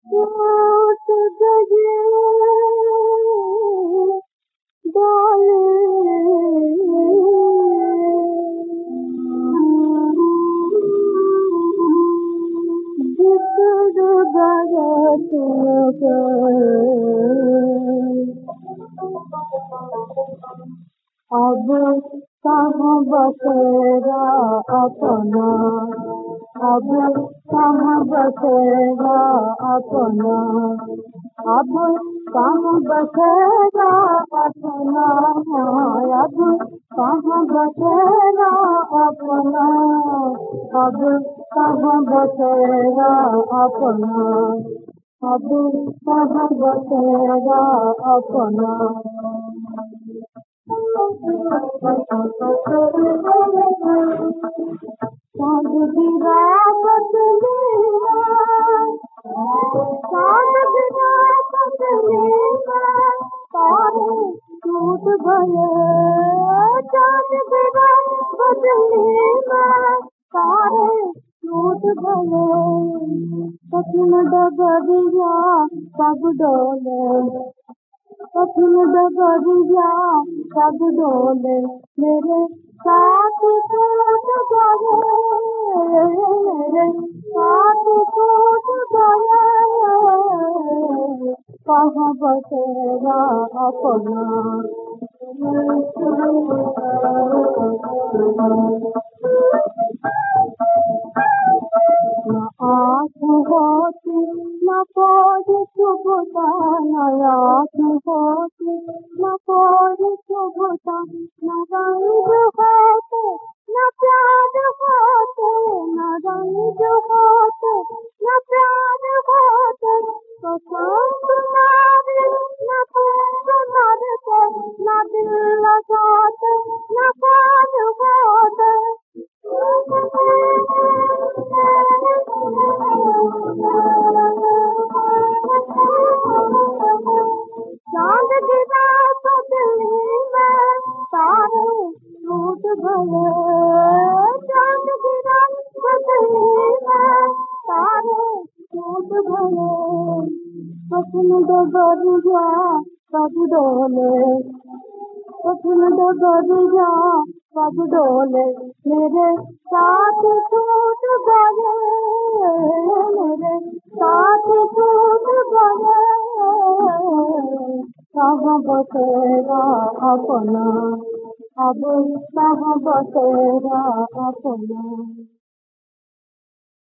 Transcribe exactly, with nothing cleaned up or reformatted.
टूट गए डाले जिक्र बरत अब कहाँ बसेगा अपना, अब कहाँ बसेगा अपना, अब कहाँ बसेगा अपना, अब कहाँ बसेगा अपना, अब कहाँ बसेगा अपना, अब कहाँ बसेगा अपना। चाँद गिरा बदलेगा, चाँद गिरा बदलेगा, तारे टूट गए, चाँद गिरा बदलेगा, तारे टूट गए, कठिन डगरिया सब डोले, कठिन डगरिया सब डोले, मेरे साथ टूट गए, मेरे साथ टूट गए, कहाँ बसेगा अपना। न आँख होती न कोई चुभता, न आँख होती न कोई चुभता, न रंग होते न प्यार होते, न रंग होते न प्यार होते, तो सांस मारे न फूंक मारते, न दिल लगाते न पार होते। चाँद गिरा बदली में तारे टूट गए, चाँद गिरा बदली में तारे टूट गए, कठिन डगरिया सब डोले, कठिन डगरिया सब डोले, मेरे साथ टूट गए, मेरे साथ टूट गए, कहाँ बसेगा अपना, अब कहाँ बसेगा अपना।